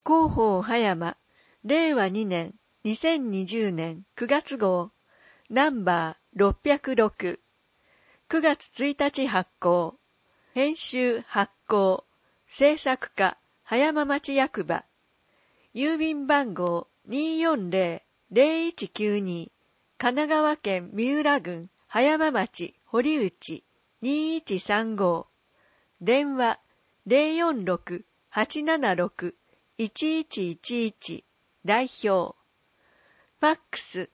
広報葉山、令和2年、2020年9月号、ナンバー606、9月1日発行、編集発行、制作課、葉山町役場、郵便番号240-0192、神奈川県三浦郡葉山町堀内2135、電話046-876-1111、代表、ファックス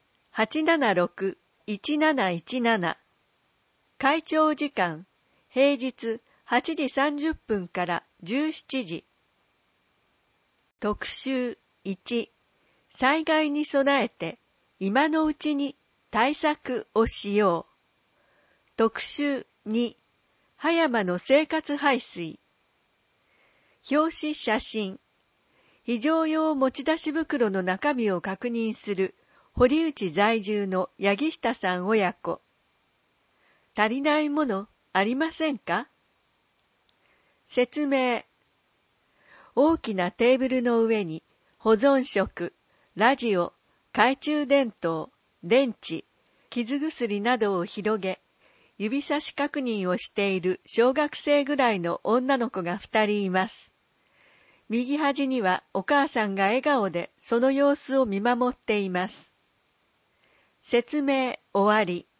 876-1717、会長時間、平日8時30分から17時。特集1、災害に備えて今のうちに対策をしよう。特集2、葉山の生活排水。表紙写真。非常用持ち出し袋の中身を確認する堀内在住の八木下さん親子。足りないものありませんか？説明。大きなテーブルの上に保存食、ラジオ、懐中電灯、電池、傷薬などを広げ、指差し確認をしている小学生ぐらいの女の子が2人います。右端にはお母さんが笑顔でその様子を見守っています。説明終わり。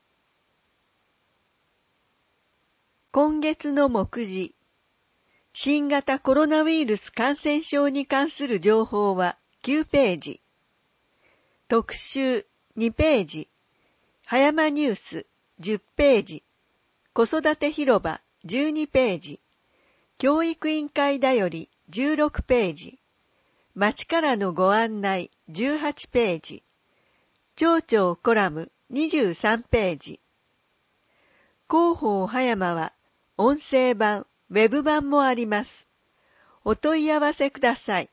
今月の目次。新型コロナウイルス感染症に関する情報は9ページ。特集2ページ。葉山ニュース10ページ。子育て広場12ページ。教育委員会だより16ページ。町からのご案内18ページ。町長コラム23ページ。広報葉山は音声版、ウェブ版もあります。お問い合わせください。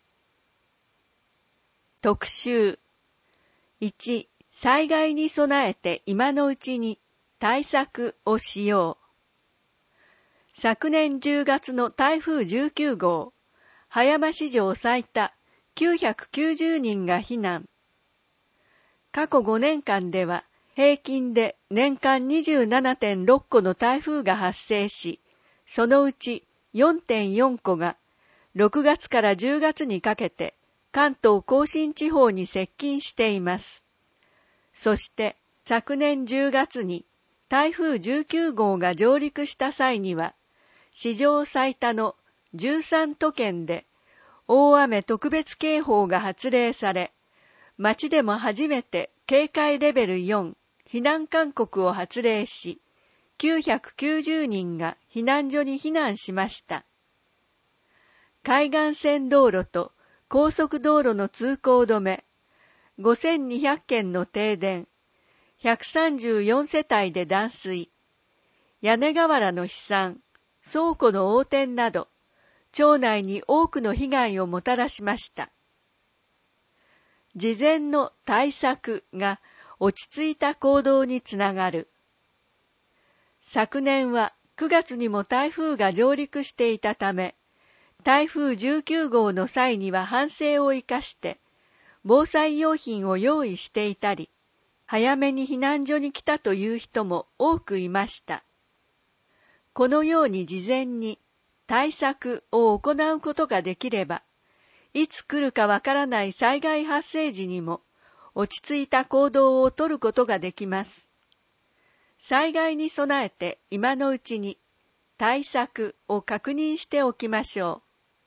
特集1、災害に備えて今のうちに対策をしよう。昨年10月の台風19号、葉山史上最多990人が避難。過去5年間では平均で年間 27.6 個の台風が発生し、そのうち 4.4 個が6月から10月にかけて関東甲信地方に接近しています。そして昨年10月に台風19号が上陸した際には、史上最多の13都県で大雨特別警報が発令され、町でも初めて警戒レベル4避難勧告を発令し、990人が避難所に避難しました。海岸線道路と高速道路の通行止め、5200件の停電、134世帯で断水、屋根瓦の飛散、倉庫の横転など、町内に多くの被害をもたらしました。事前の対策が落ち着いた行動につながる。昨年は9月にも台風が上陸していたため、台風19号の際には反省を生かして、防災用品を用意していたり、早めに避難所に来たという人も多くいました。このように事前に対策を行うことができれば、いつ来るかわからない災害発生時にも落ち着いた行動をとることができます。災害に備えて今のうちに対策を確認しておきましょう。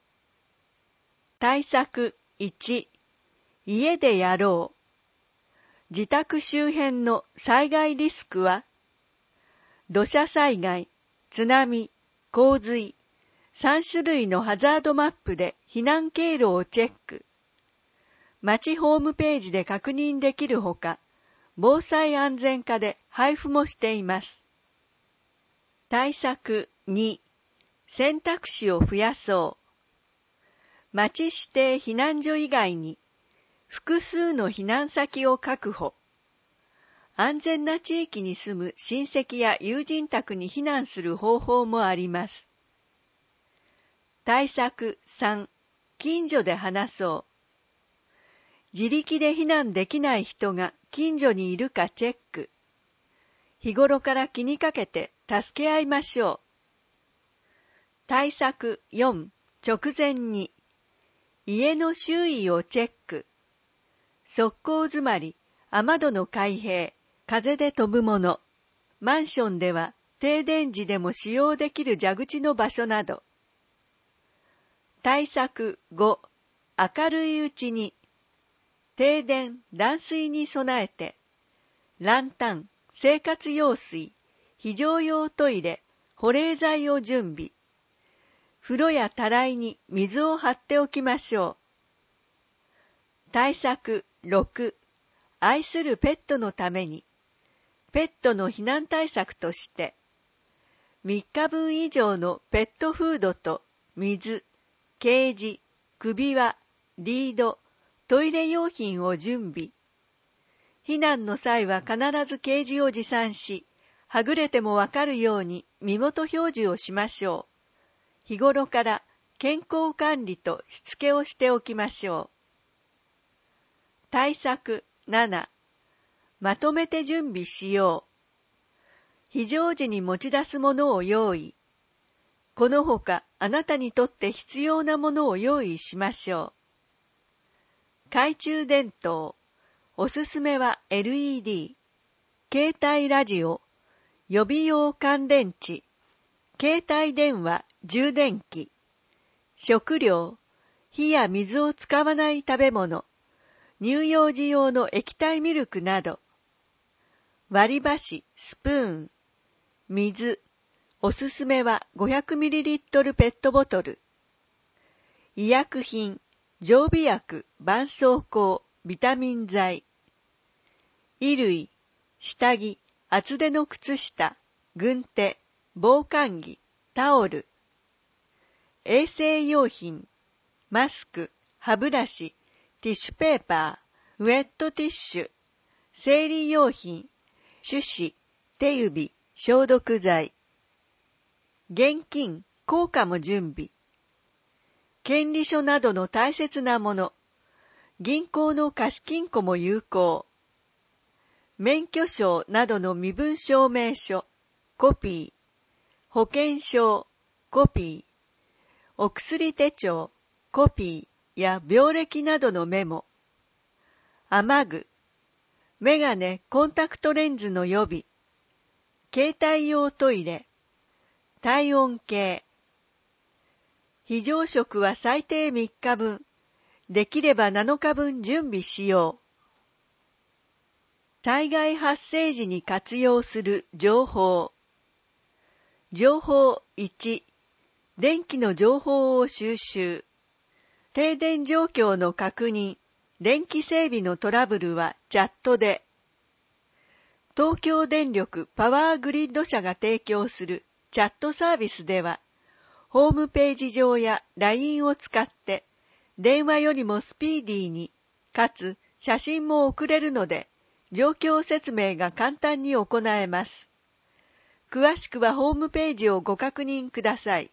対策1、家でやろう。自宅周辺の災害リスクは、土砂災害、津波、洪水、3種類のハザードマップで避難経路をチェック。町ホームページで確認できるほか、防災安全課で配布もしています。対策2、選択肢を増やそう。町指定避難所以外に、複数の避難先を確保。安全な地域に住む親戚や友人宅に避難する方法もあります。対策3、 近所で話そう。自力で避難できない人が近所にいるかチェック。日頃から気にかけて助け合いましょう。対策4、直前に。家の周囲をチェック。側溝詰まり、雨戸の開閉、風で飛ぶもの。マンションでは停電時でも使用できる蛇口の場所など。対策5、明るいうちに。停電、断水に備えて。ランタン、生活用水、非常用トイレ、保冷剤を準備。風呂やたらいに水を張っておきましょう。対策6、愛するペットのために。ペットの避難対策として、3日分以上のペットフードと水、ケージ、首輪、リード、トイレ用品を準備。避難の際は必ずケージを持参し、はぐれてもわかるように身元表示をしましょう。日頃から健康管理としつけをしておきましょう。対策7、まとめて準備しよう。非常時に持ち出すものを用意。このほかあなたにとって必要なものを用意しましょう。懐中電灯。おすすめは LED。携帯ラジオ。予備用乾電池。携帯電話、充電器。食料。火や水を使わない食べ物。乳幼児用の液体ミルクなど。割り箸、スプーン。水。おすすめは 500ml ペットボトル。医薬品、常備薬、絆創膏、ビタミン剤。衣類、下着、厚手の靴下、軍手、防寒着、タオル。衛生用品、マスク、歯ブラシ、ティッシュペーパー、ウェットティッシュ。生理用品、手指、手指、消毒剤。現金、硬貨も準備。権利書などの大切なもの。銀行の貸金庫も有効。免許証などの身分証明書、コピー。保険証、コピー。お薬手帳、コピーや病歴などのメモ。雨具。メガネ、コンタクトレンズの予備。携帯用トイレ。体温計。非常食は最低3日分。できれば7日分準備しよう。災害発生時に活用する情報。情報1、電気の情報を収集。停電状況の確認、電気整備のトラブルはチャットで。東京電力パワーグリッド社が提供するチャットサービスでは、ホームページ上や LINE を使って、電話よりもスピーディーに、かつ写真も送れるので、状況説明が簡単に行えます。詳しくはホームページをご確認ください。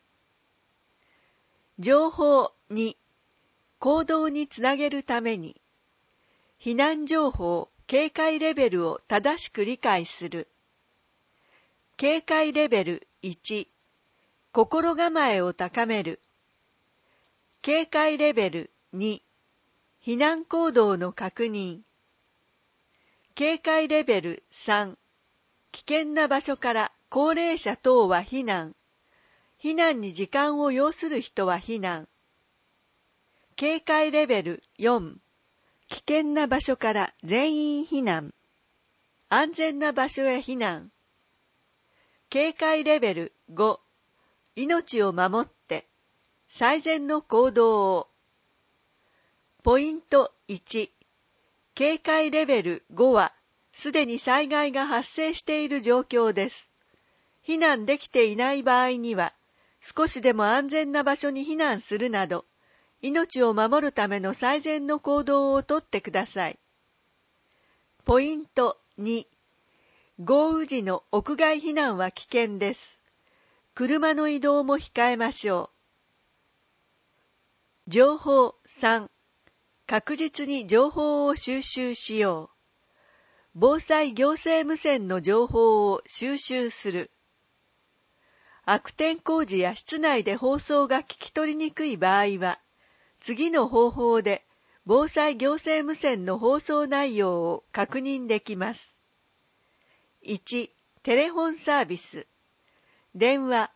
情報2、行動につなげるために、避難情報、警戒レベルを正しく理解する。警戒レベル1、心構えを高める。警戒レベル2、避難行動の確認。警戒レベル3、危険な場所から高齢者等は避難。避難に時間を要する人は避難。警戒レベル4、危険な場所から全員避難。安全な場所へ避難。警戒レベル5、命を守って最善の行動を。ポイント1、警戒レベル5はすでに災害が発生している状況です。避難できていない場合には、少しでも安全な場所に避難するなど、命を守るための最善の行動をとってください。ポイント2、豪雨時の屋外避難は危険です。車の移動も控えましょう。 情報3、確実に情報を収集しよう。防災行政無線の情報を収集する。悪天候時や室内で放送が聞き取りにくい場合は、次の方法で防災行政無線の放送内容を確認できます。1、テレフォンサービス。電話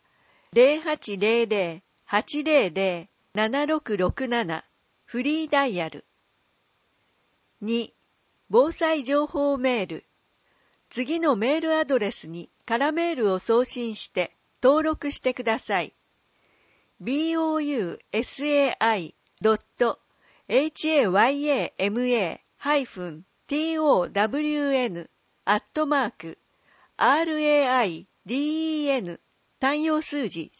0800-800-7667 フリーダイヤル。2、防災情報メール。次のメールアドレスに空メールを送信して登録してください。bousayama-town@raiden 単用数字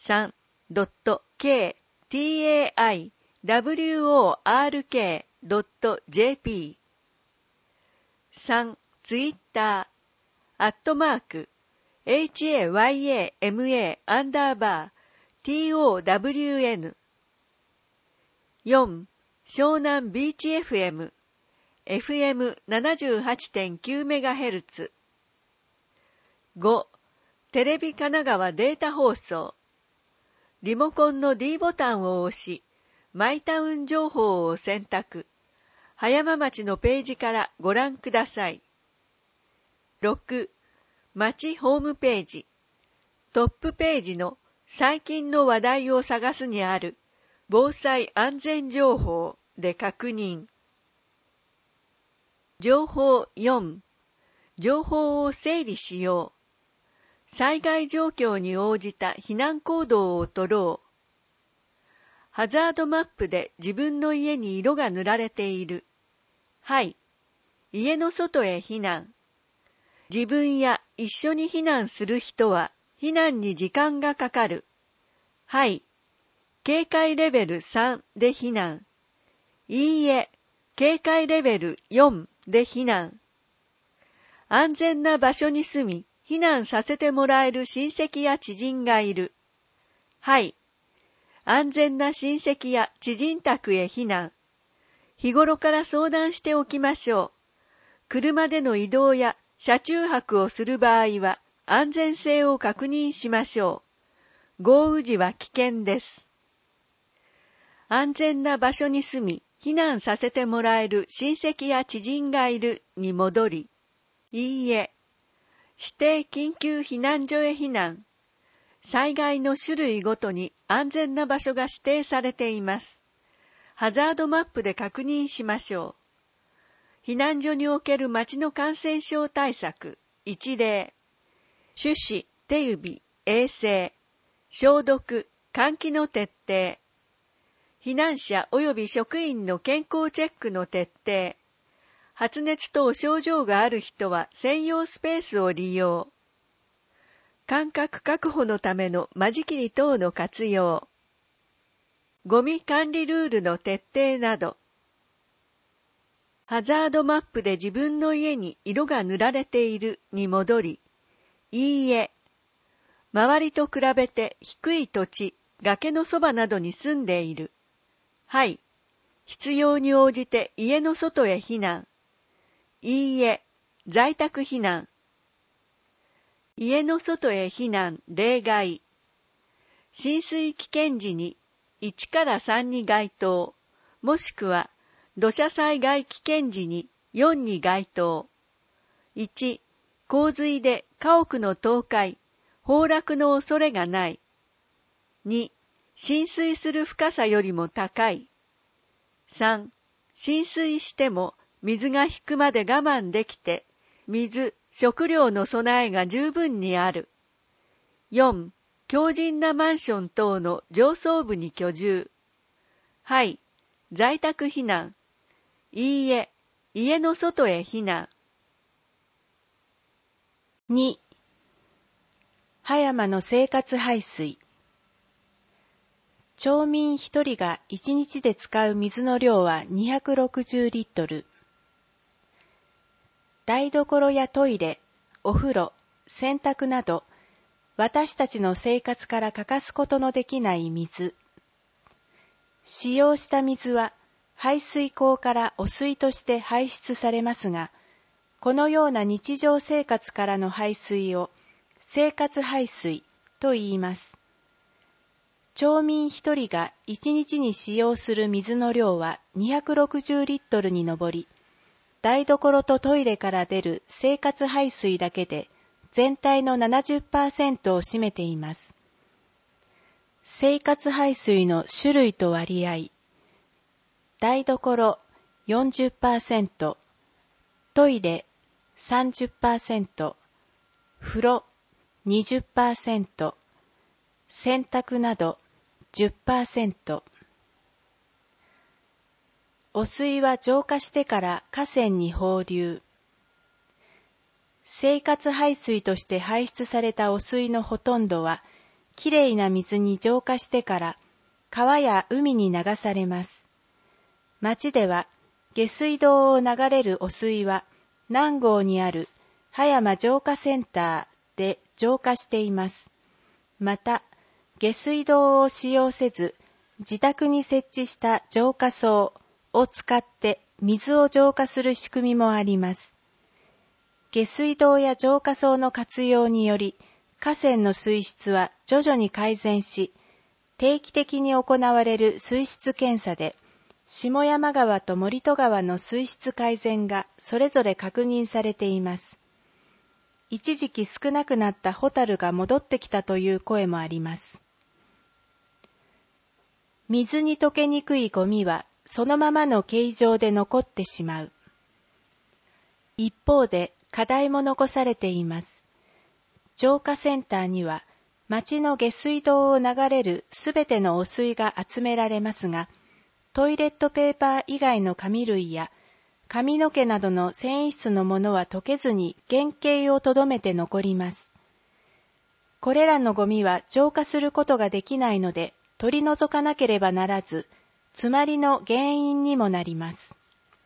3.k.taiwork.jp 3. ツイッター@hayama_town 4. 湘南ビーチ FM、FM78.9MHz 5. テレビ神奈川データ放送。リモコンの D ボタンを押し、マイタウン情報を選択。葉山町のページからご覧ください。6. 町ホームページ。トップページの最近の話題を探すにある防災安全情報で確認。情報4。情報を整理しよう。災害状況に応じた避難行動をとろう。ハザードマップで自分の家に色が塗られている。はい。家の外へ避難。自分や一緒に避難する人は避難に時間がかかる。はい。警戒レベル3で避難。いいえ、警戒レベル4で避難。安全な場所に住み、避難させてもらえる親戚や知人がいる。はい。安全な親戚や知人宅へ避難。日頃から相談しておきましょう。車での移動や車中泊をする場合は安全性を確認しましょう。豪雨時は危険です。安全な場所に住み、避難させてもらえる親戚や知人がいるに戻り、いいえ、指定緊急避難所へ避難。災害の種類ごとに安全な場所が指定されています。ハザードマップで確認しましょう。避難所における町の感染症対策一例。手指、手指、衛生、消毒、換気の徹底。避難者及び職員の健康チェックの徹底。発熱等症状がある人は専用スペースを利用。間隔確保のための間仕切り等の活用。ゴミ管理ルールの徹底など。ハザードマップで自分の家に色が塗られているに戻り、いいえ、周りと比べて低い土地、崖のそばなどに住んでいる。はい。必要に応じて家の外へ避難。いいえ、在宅避難。家の外へ避難例外。浸水危険時に1から3に該当、もしくは土砂災害危険時に4に該当。1、洪水で家屋の倒壊、崩落の恐れがない。2、浸水する深さよりも高い。3、浸水しても水が引くまで我慢できて、水、食料の備えが十分にある。4、強靭なマンション等の上層部に居住。はい、在宅避難。いいえ、家の外へ避難。 2. 葉山の生活排水。町民一人が1日で使う水の量は260リットル。台所やトイレ、お風呂、洗濯など、私たちの生活から欠かすことのできない水。 使用した水は排水口から汚水として排出されますが、このような日常生活からの排水を生活排水と言います。町民一人が1日に使用する水の量は260リットルに上り、台所とトイレから出る生活排水だけで全体の 70% を占めています。生活排水の種類と割合、台所 40%、トイレ 30%、風呂 20%、洗濯など 10%。汚水は浄化してから河川に放流。生活排水として排出された汚水のほとんどは、きれいな水に浄化してから川や海に流されます。町では下水道を流れる汚水は南郷にある葉山浄化センターで浄化しています。また、下水道を使用せず、自宅に設置した浄化槽を使って水を浄化する仕組みもあります。下水道や浄化槽の活用により、河川の水質は徐々に改善し、定期的に行われる水質検査で、下山川と森戸川の水質改善がそれぞれ確認されています。一時期少なくなったホタルが戻ってきたという声もあります。水に溶けにくいゴミはそのままの形状で残ってしまう。一方で課題も残されています。浄化センターには町の下水道を流れるすべての汚水が集められますが、トイレットペーパー以外の紙類や髪の毛などの繊維質のものは溶けずに原型をとどめて残ります。これらのゴミは浄化することができないので取り除かなければならず、詰まりの原因にもなります。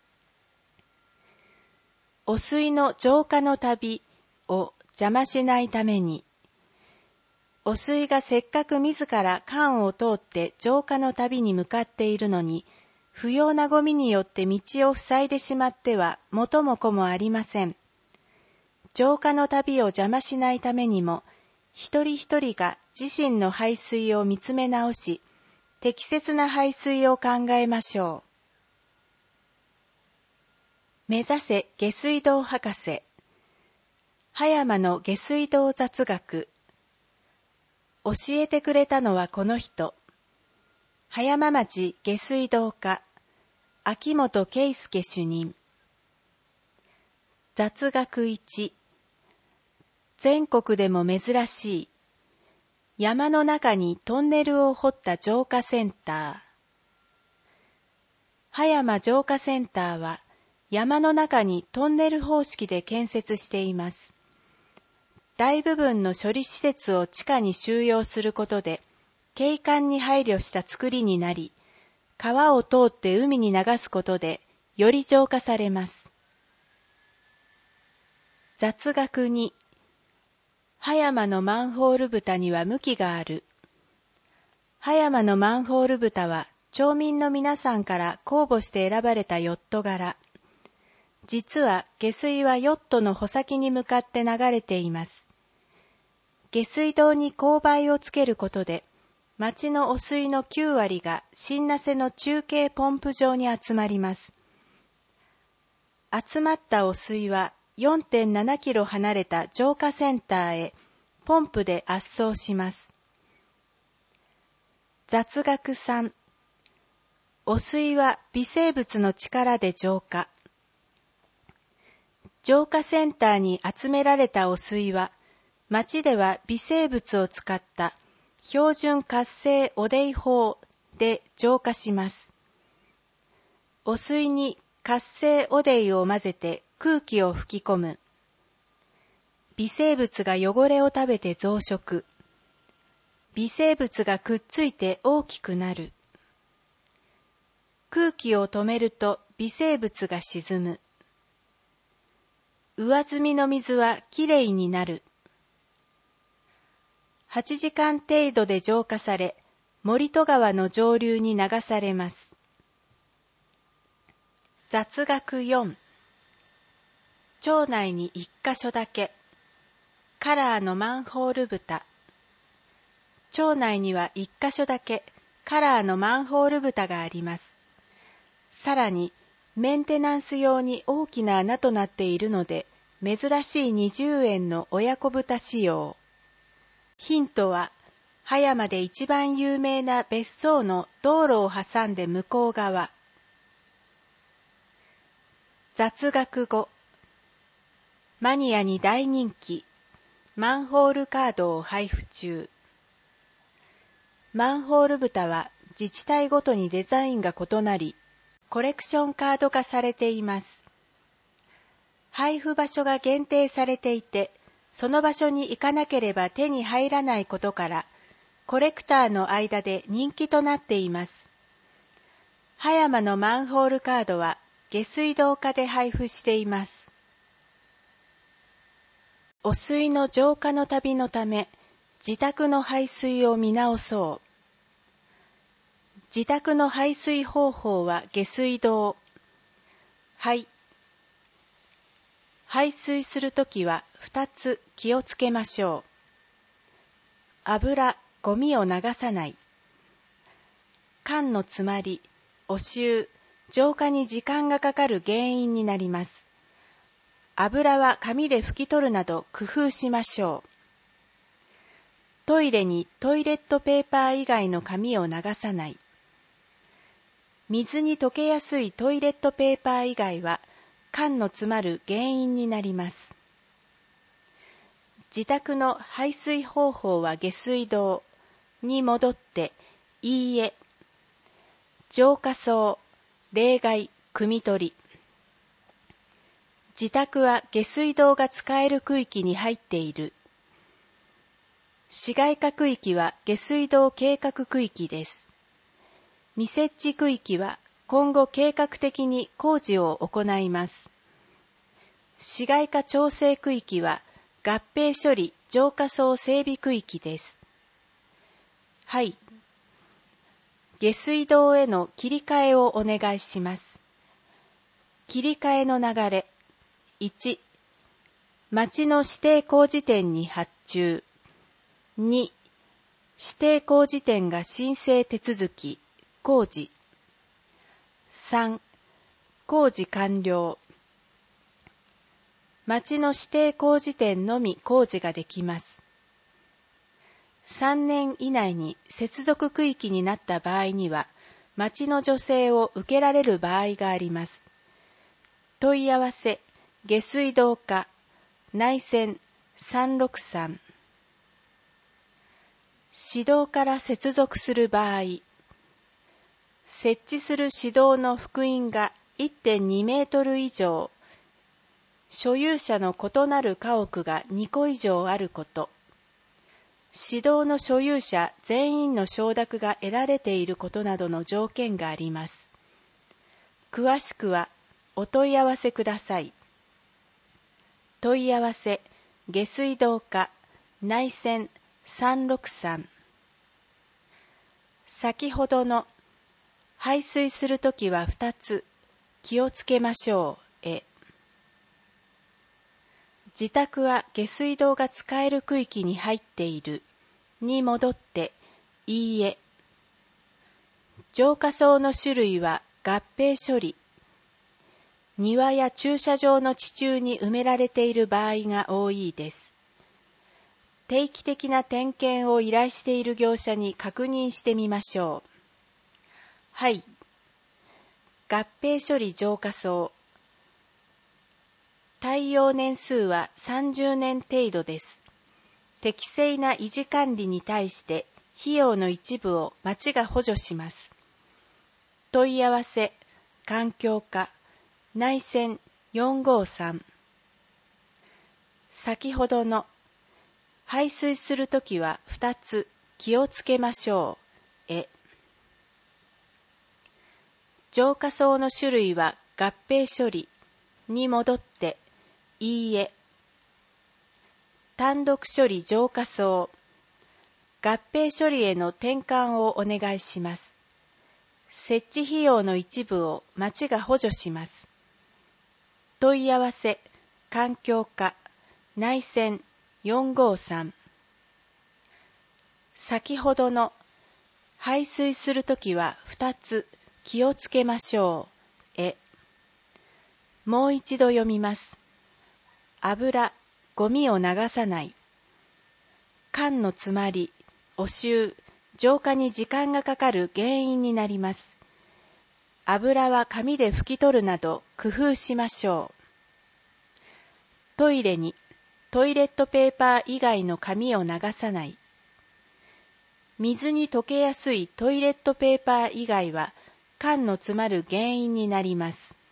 汚水の浄化の旅を邪魔しないために、汚水がせっかく自ら管を通って浄化の旅に向かっているのに、不要なゴミによって道を塞いでしまっては元も子もありません。浄化の旅を邪魔しないためにも、一人一人が自身の排水を見つめ直し、適切な排水を考えましょう。目指せ下水道博士。葉山の下水道雑学。教えてくれたのはこの人。葉山町下水道課、秋元圭介主任。雑学1。全国でも珍しい。山の中にトンネルを掘った浄化センター。葉山浄化センターは、山の中にトンネル方式で建設しています。大部分の処理施設を地下に収容することで、景観に配慮した作りになり、川を通って海に流すことで、より浄化されます。雑学2。葉山のマンホール蓋には向きがある。葉山のマンホール蓋は、町民の皆さんから公募して選ばれたヨット柄。実は下水はヨットの穂先に向かって流れています。下水道に勾配をつけることで、町の汚水の9割が新名瀬の中継ポンプ場に集まります。集まった汚水は 4.7 キロ離れた浄化センターへポンプで圧送します。雑学3。汚水は微生物の力で浄化。浄化センターに集められた汚水は、町では微生物を使った標準活性汚泥法で浄化します。汚水に活性汚泥を混ぜて空気を吹き込む。微生物が汚れを食べて増殖。微生物がくっついて大きくなる。空気を止めると微生物が沈む。上澄みの水はきれいになる。8時間程度で浄化され、 森戸川の上流に流されます。雑学4。町内に1カ所だけ。カラーのマンホール蓋。町内には1カ所だけカラーのマンホール蓋があります。さらに、メンテナンス用に大きな穴となっているので、珍しい20円の親子蓋仕様。ヒントは、葉山で一番有名な別荘の道路を挟んで向こう側。雑学5。マニアに大人気。マンホールカードを配布中。マンホール蓋は自治体ごとにデザインが異なり、コレクションカード化されています。配布場所が限定されていて、その場所に行かなければ手に入らないことから、コレクターの間で人気となっています。葉山のマンホールカードは下水道課で配布しています。汚水の浄化の旅のため、自宅の排水を見直そう。自宅の排水方法は下水道。はい。排水するときは2つ気をつけましょう。油、ゴミを流さない。管の詰まり、汚臭、浄化に時間がかかる原因になります。油は紙で拭き取るなど工夫しましょう。トイレにトイレットペーパー以外の紙を流さない。水に溶けやすいトイレットペーパー以外は管の詰まる原因になります。自宅の排水方法は下水道に戻っていいえ。浄化槽、例外、汲み取り。自宅は下水道が使える区域に入っている。市街化区域は下水道計画区域です。未設置区域は今後計画的に工事を行います。市街化調整区域は合併処理浄化槽整備区域です。はい。下水道への切り替えをお願いします。切り替えの流れ。1、町の指定工事店に発注。2、指定工事店が申請手続き、工事。3、工事完了。町の指定工事店のみ工事ができます。3年以内に接続区域になった場合には、町の助成を受けられる場合があります。問い合わせ、下水道課、内線363。市道から接続する場合、設置する市道の幅員が 1.2 メートル以上、所有者の異なる家屋が2個以上あること、市道の所有者全員の承諾が得られていることなどの条件があります。詳しくはお問い合わせください。問い合わせ、下水道課、内線363。先ほどの排水するときは2つ気をつけましょうへ。自宅は下水道が使える区域に入っているに戻っていいえ。浄化槽の種類は合併処理。庭や駐車場の地中に埋められている場合が多いです。定期的な点検を依頼している業者に確認してみましょう。はい。合併処理浄化槽。耐用年数は30年程度です。適正な維持管理に対して費用の一部を町が補助します。問い合わせ、環境課、内線453。先ほどの排水するときは2つ気をつけましょうへ。浄化槽の種類は合併処理に戻っていいえ。単独処理浄化槽。 合併処理への転換をお願いします。設置費用の一部を町が補助します。問い合わせ、環境課、内線453。先ほどの排水するときは2つ気をつけましょう。もう一度読みます。油、ゴミを流さない。管の詰まり、汚臭、浄化に時間がかかる原因になります。油は紙で拭き取るなど工夫しましょう。トイレにトイレットペーパー以外の紙を流さない。水に溶けやすいトイレットペーパー以外は管の詰まる原因になります。